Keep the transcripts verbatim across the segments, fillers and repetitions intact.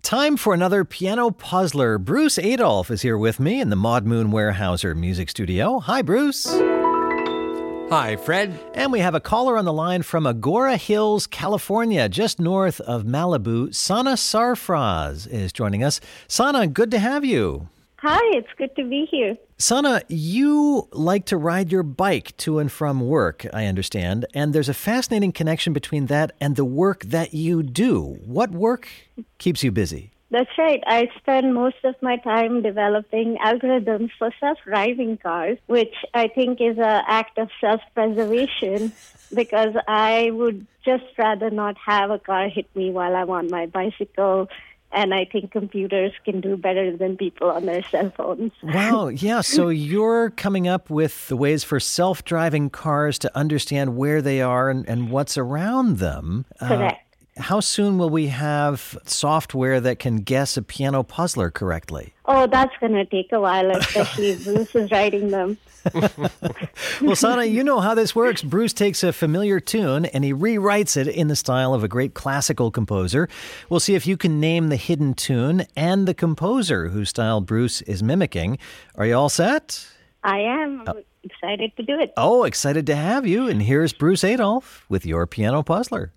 Time for another piano puzzler. Bruce Adolphe is here with me in the Maud Moon Weyerhaeuser Music Studio. Hi, Bruce. Hi, Fred. And we have a caller on the line from Agoura Hills, California, just north of Malibu. Sana Sarfraz is joining us. Sana, good to have you. Hi, it's good to be here. Sana, you like to ride your bike to and from work, I understand, and there's a fascinating connection between that and the work that you do. What work keeps you busy? That's right. I spend most of my time developing algorithms for self-driving cars, which I think is an act of self-preservation because I would just rather not have a car hit me while I'm on my bicycle. And I think computers can do better than people on their cell phones. Wow, yeah. So you're coming up with the ways for self-driving cars to understand where they are and, and what's around them. Correct. Uh, how soon will we have software that can guess a piano puzzler correctly? Oh, that's going to take a while, especially if Bruce is writing them. Well, Sana, you know how this works. Bruce takes a familiar tune and he rewrites it in the style of a great classical composer. We'll see if you can name the hidden tune and the composer whose style Bruce is mimicking. Are you all set? I am. I'm excited to do it. Oh, excited to have you. And here's Bruce Adolphe with your piano puzzler.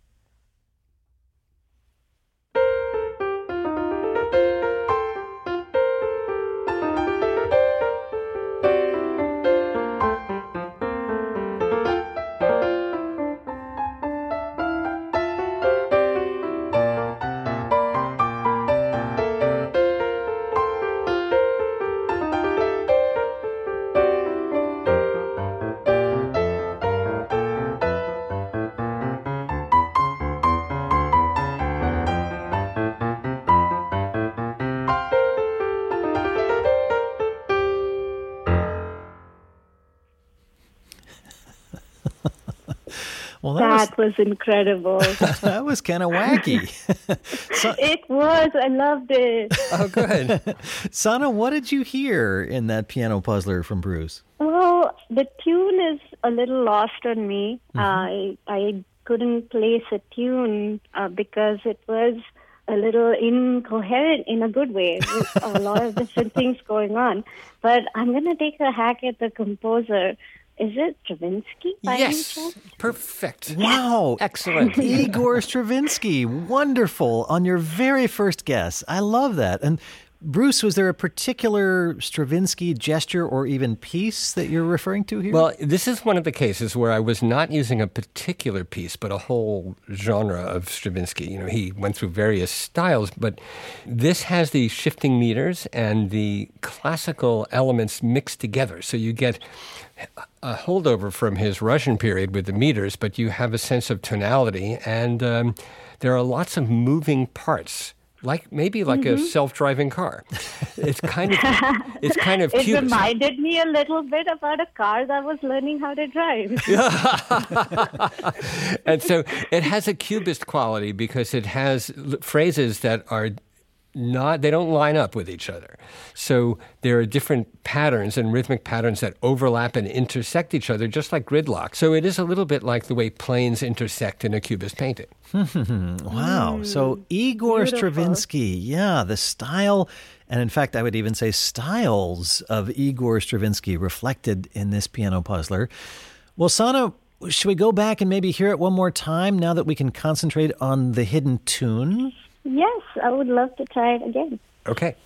Well, that, that was, was incredible. That was kind of wacky. So, it was. I loved it. Oh, good. Sana, what did you hear in that piano puzzler from Bruce? Well, the tune is a little lost on me. Mm-hmm. I I couldn't place a tune uh, because it was a little incoherent in a good way. With a lot of different things going on. But I'm going to take a hack at the composer. Is it Stravinsky? By yes, any chance? Perfect. Wow. Excellent. Igor Stravinsky. Wonderful. On your very first guess. I love that. And Bruce, was there a particular Stravinsky gesture or even piece that you're referring to here? Well, this is one of the cases where I was not using a particular piece, but a whole genre of Stravinsky. You know, he went through various styles, but this has the shifting meters and the classical elements mixed together. So you get a holdover from his Russian period with the meters, but you have a sense of tonality, and um, there are lots of moving parts. Like maybe like mm-hmm. a self-driving car. It's kind of it's kind of it cute. It reminded me a little bit about a car that was learning how to drive. And so it has a cubist quality because it has phrases that are not, they don't line up with each other. So there are different patterns and rhythmic patterns that overlap and intersect each other, just like gridlock. So it is a little bit like the way planes intersect in a cubist painting. Wow. Mm, so Igor beautiful. Stravinsky, yeah, the style, and in fact, I would even say styles of Igor Stravinsky reflected in this piano puzzler. Well, Sana, should we go back and maybe hear it one more time now that we can concentrate on the hidden tune? Yes, I would love to try it again. Okay.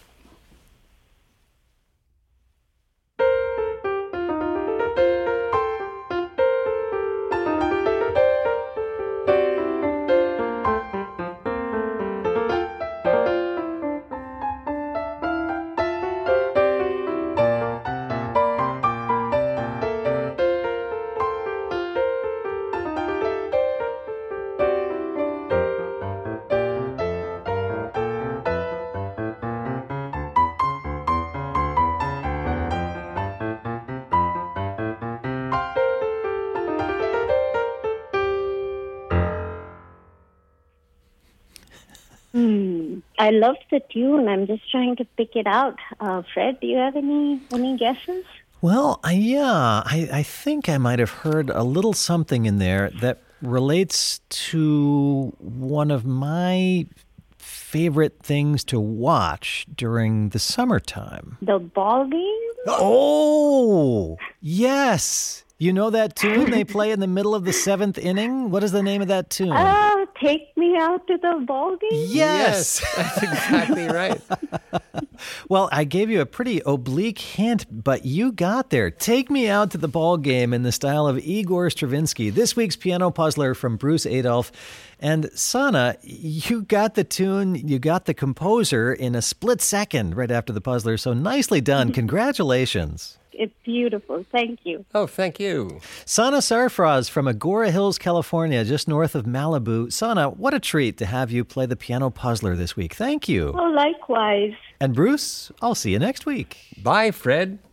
Hmm. I loved the tune. I'm just trying to pick it out. Uh, Fred, do you have any any guesses? Well, I, yeah, I, I think I might have heard a little something in there that relates to one of my favorite things to watch during the summertime? The ball game? Oh, yes. You know that tune they play in the middle of the seventh inning? What is the name of that tune? Oh, take me out to the ball game? Yes. Yes, that's exactly right. Well, I gave you a pretty oblique hint, but you got there. Take me out to the ball game in the style of Igor Stravinsky, this week's piano puzzler from Bruce Adolphe. And Sana, you got the tune, you got the composer in a split second right after the puzzler. So nicely done. Congratulations. It's beautiful. Thank you. Oh, thank you. Sana Sarfraz from Agora Hills, California, just north of Malibu. Sana, what a treat to have you play the piano puzzler this week. Thank you. Oh, likewise. And Bruce, I'll see you next week. Bye, Fred.